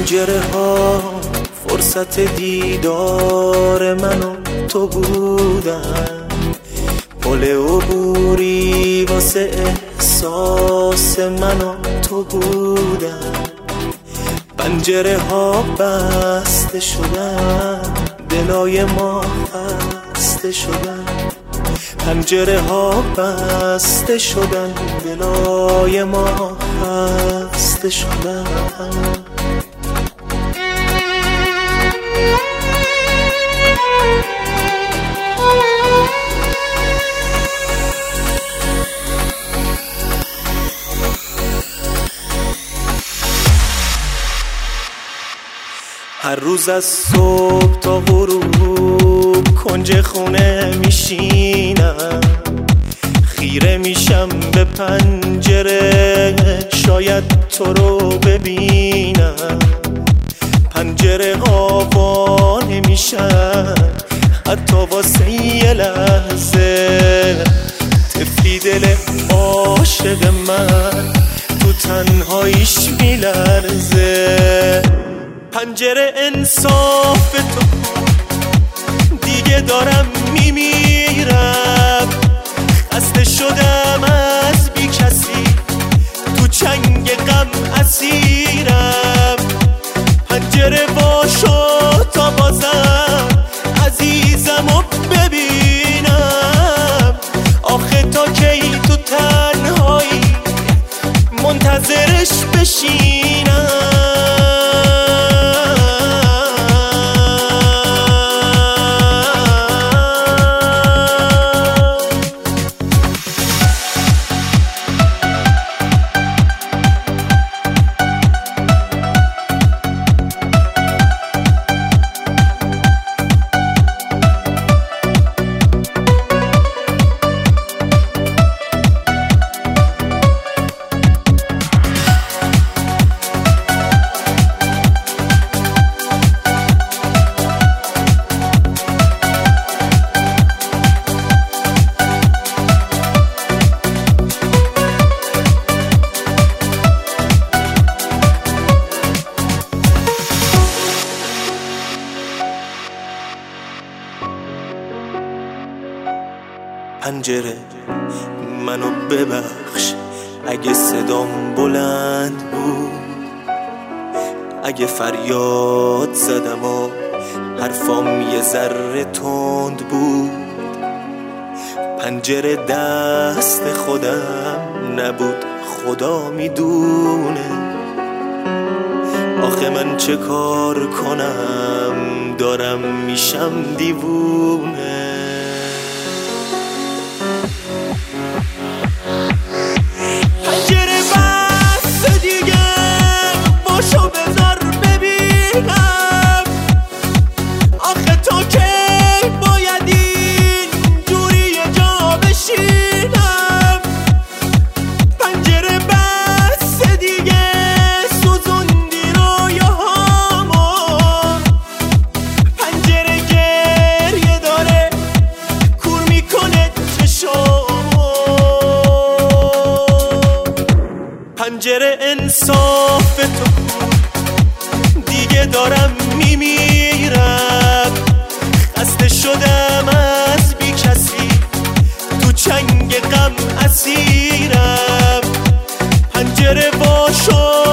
پنجره ها فرصت دیدار من و تو بودن، پل عبوری واسه احساس من و تو بودن. پنجره ها بسته شدن، دلای ما خسته شدن. پنجره ها بسته شدن، دلای ما خسته شدن. هر روز از صبح تا غروب کنج خونه میشینم، خیره میشم به پنجره شاید تو رو ببینم. پنجره ها نمیشن حتی واسه یه لحظه، طفلی دل عاشق من تو تنهاییش میلرزه. پنجره انصاف تو دیگه دارم میمیرم، خسته شدم از بی کسی تو چنگ غم اسیرم. پنجره باشو تا بازم عزیزمو ببینم، آخه تا کی تو تنهایی منتظرش بشینم. پنجره منو ببخش اگه صدام بلند بود، اگه فریاد زدم و حرفام یه ذره تند بود. پنجره دست خودم نبود، خدا میدونه. آخه من چه کار کنم دارم میشم دیوونه. پنجره بسته دیگه باشو بذار ببینم، آخه تا کی باید این جوری یه جا بشینم. پنجره بسته دیگه سوزوندی رویاهامو، پنجره گریه داره کور میکنه چشامو. پنجره انصاف تو دیگه دارم میمیرم، خسته شدم از بی کسی تو چنگ غم اسیرم. پنجره باشو